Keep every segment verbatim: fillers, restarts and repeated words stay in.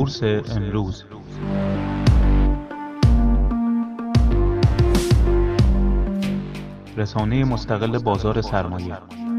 بورس امروز. رسانه مستقل بازار سرمایه.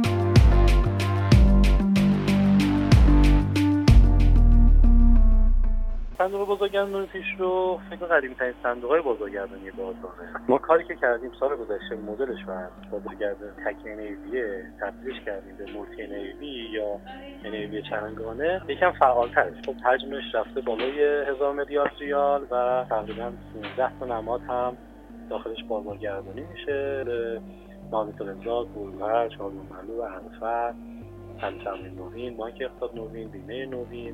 صندوق بازارگردانی پیشرو فکر قدیمی‌ترین صندوق‌های بازارگردانی بازاره. ما کاری که کردیم سال گذشته مدلش رو از بازارگردانی تک ان ای وی تبدیلش کردیم به مولتی ان ای وی یا ان ای وی چرندگانه، یکم فعال‌تره. خب حجمش رفته بالای هزار میلیارد ریال و تقریباً پانزده تا نماد هم داخلش بازارگردانی میشه. نامی تلزاد، بولور، چهارم معلو، انفر، تامین نوین، بانک اقتصاد نوین، بیمه نوین،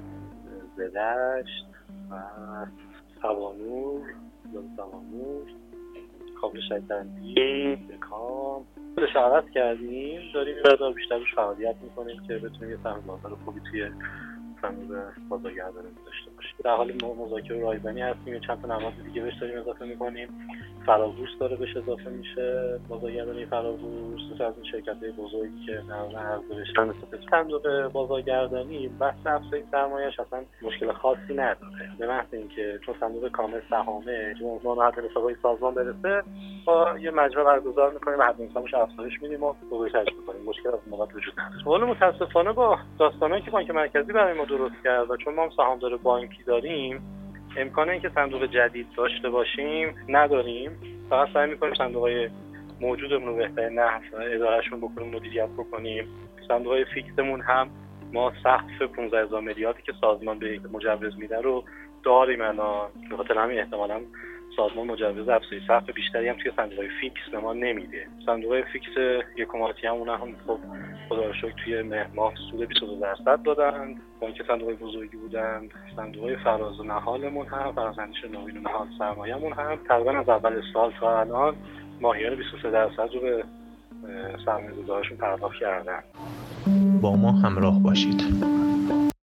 زدشت و سوانور سوانور کابل شدندی بکام بلش عوض کردیم. داریم مقدار بیشتر روش فعالیت میکنیم که بتونیم یه سهم بازار خوبی توی صندوق بازارگردانی داشته باشیم. در حال مذاکره رایزنی هستیم، چند تا نماد دیگه بهش داریم اضافه میکنیم. فرابورس داره بهش اضافه میشه، بازارگردانی فرابورس از این شرکت‌های بزرگی که در عرض بهشن. مثل صندوق بازارگردانی بحث افزایش سرمایه‌اش اصلا مشکل خاصی نداره، به محض اینکه چون صندوق کامل سهامه تو عنوان حد حسابای سازمان برسه با یه مجمع برگزار می‌کنیم و حد حسابش افزایش میدیم و بزرگترش می‌کنیم. مشکل از موقع وجود نداره. ولی متأسفانه با داستانی که بانک مرکزی برای ما درست کرد و چون ما هم سهامدار بانکی داریم، امکانه اینکه صندوق جدید داشته باشیم نداریم. فقط سعی می‌کنیم صندوق‌های موجودمون رو بهترین نحو ادارهشون بکنیم، مدیریت بکنیم. صندوق‌های فیکسمون هم ما سقف پانزده هزار میلیاردی که سازمان به مجوز میده رو داریم الان. به خاطر همین احتمالاً سازمان مجوز افزایش سقف بیشتری هم توی صندوق‌های فیکس به ما نمیده. صندوق‌های فیکس یکماتی هم اونها هم خب خدا رو شکر توی مهر ماه سود بیست و دو درصد دادن. بانک صندوق‌های بزرگی بودن. صندوق‌های فراز و نهالمون هم، فرازاندیش نوین و نهال سرمایه‌مون هم تقریباً از اول سال تا الان ماهیانه بیست و سه درصد رو به سرمایه‌گذارشون پرداخت کردن. با ما همراه باشید.